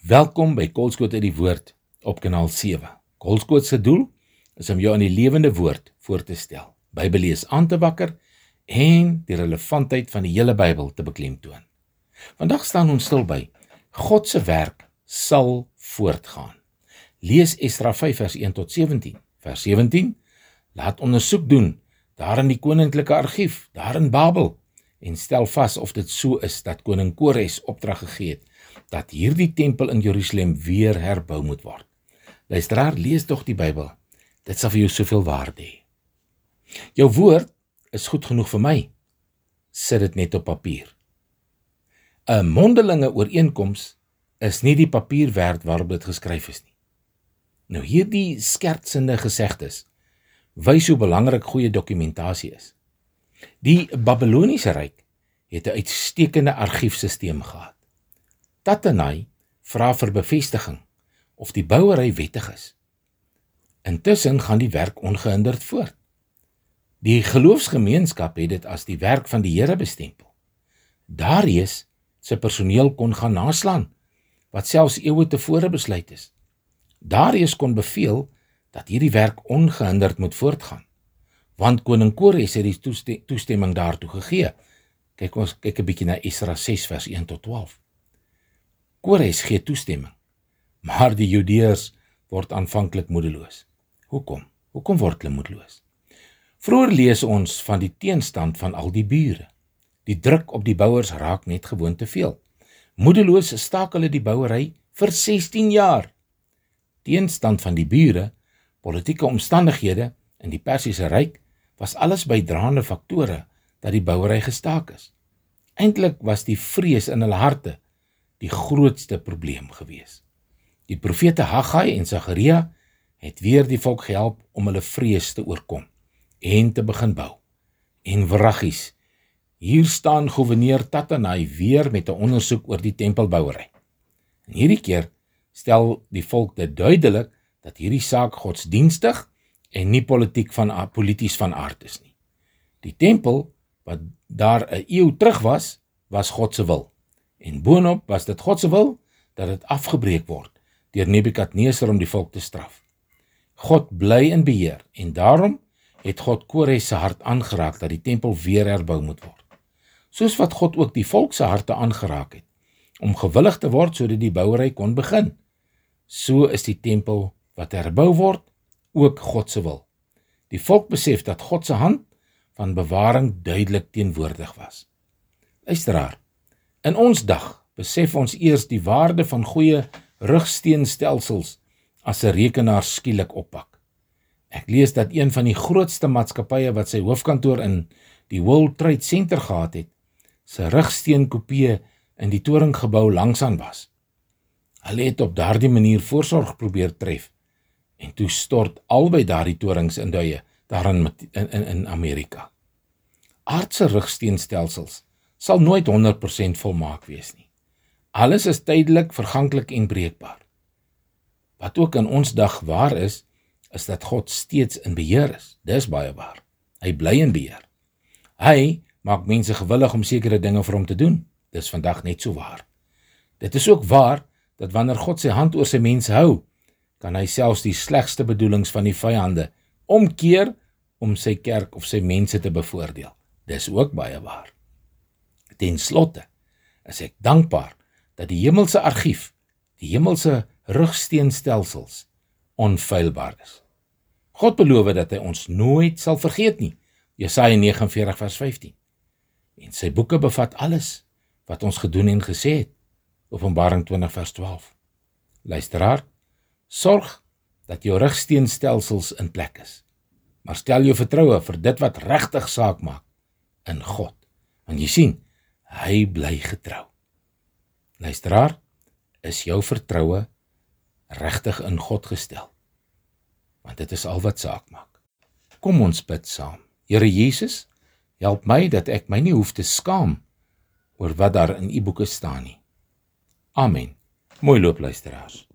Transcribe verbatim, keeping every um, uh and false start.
Welkom by Kolskoot uit die Woord op kanaal sewe. Kolskoot se doel is om jou aan die lewende woord voor te stel, Bybellees aan te wakker en die relevantheid van die hele Bybel te beklemtoon. Vandag staan ons stil by God se werk sal voortgaan. Lees Esra vyf vers een tot sewentien. Vers sewentien, laat ondersoek doen daar in die koninklike argief, daar in Babel, en stel vas of dit so is dat koning Kores opdrag gegee het dat hierdie tempel in Jerusalem weer herbou moet word. Luisteraar, lees tog die Bybel. Dit sal vir jou soveel waarde hê. Jou woord is goed genoeg vir my. Sit dit net op papier. 'n Mondelinge ooreenkoms is nie die papier werd waarop dit geskryf is nie. Nou hierdie skertsende gesegdes wys hoe belangrik goeie dokumentasie is. Die Babyloniese ryk het 'n uitstekende argiefsisteem gehad. Tattenai vra vir bevestiging of die bouery wettig is. Intussen gaan die werk ongehinderd voort. Die geloofsgemeenskap het dit as die werk van die Here bestempel. Darius sy personeel kon gaan naslaan, wat selfs eeue tevore besluit is. Darius kon beveel dat hierdie werk ongehinderd moet voortgaan, want koning Kores het die toeste- toestemming daartoe gegee. Kyk ons kyk 'n bietjie na Esra ses vers een tot twaalf. Kores gee toestemming, maar die Judeërs word aanvanklik moedeloos. Hoekom? Hoekom word hulle moedeloos? Vroeger lees ons van die teenstand van al die bure. Die druk op die bouers raak net gewoon te veel. Moedeloos staak hulle die bouery vir sestien jaar. Teenstand van die bure, politieke omstandighede in die Persiese ryk was alles bydraende faktore dat die bouery gestaak is. Eintlik was die vrees in hulle harte die grootste probleem gewees. Die profete Haggai en Sagaria het weer die volk gehelp om hulle vrees te oorkom en te begin bou. En wraggies, hier staan gouverneur Tattenai weer met 'n ondersoek oor die tempelbouery. En hierdie keer stel die volk dit duidelik dat hierdie saak godsdienstig en nie politiek van polities van aard is nie. Die tempel wat daar 'n eeu terug was, was God se wil. En boonop was dit God se wil dat dit afgebreek word deur Nebukadneser om die volk te straf. God bly in beheer en daarom het God Kores se hart aangeraak dat die tempel weer herbou moet word. Soos wat God ook die volk se harte aangeraak het om gewillig te word sodat die bouery kon begin. So is die tempel wat herbou word ook God se wil. Die volk besef dat God se hand van bewaring duidelik teenwoordig was. Luisteraar, in ons dag besef ons eers die waarde van goeie rugsteenstelsels as 'n rekenaar skielik oppak. Ek lees dat een van die grootste maatskappye wat sy hoofkantoor in die World Trade Center gehad het, sy rugsteenkopieë in die toringgebou langsaan was. Hulle het op daardie manier voorsorg probeer tref en toe stort albei daardie torings in duie daar in, in, in Amerika. Aardse rugsteenstelsels sal nooit honderd persent volmaak wees nie. Alles is tydelik, verganklik en breekbaar. Wat ook in ons dag waar is, is dat God steeds in beheer is. Dis baie waar. Hy bly in beheer. Hy maak mense gewillig om sekere dinge vir hom te doen. Dis vandag net so waar. Dit is ook waar dat wanneer God sy hand oor sy mense hou, kan hy selfs die slegste bedoelings van die vyande omkeer om sy kerk of sy mense te bevoordeel. Dis ook baie waar. Ten slotte is ek dankbaar dat die hemelse argief, die hemelse rugsteenstelsels onfeilbaar is. God beloof dat hy ons nooit sal vergeet nie. Jesaja nege en veertig vers vyftien. En sy boeke bevat alles wat ons gedoen en gesê het. Openbaring twintig vers twaalf. Luisteraar, sorg dat jou rugsteenstelsels in plek is. Maar stel jou vertroue vir dit wat regtig saak maak in God. Want jy sien, hy bly getrou. Luisteraar, is jou vertroue regtig in God gestel? Want dit is al wat saak maak. Kom ons bid saam. Here Jesus, help my dat ek my nie hoef te skaam oor wat daar in u boeke staan nie. Amen. Mooi loop luisteraars.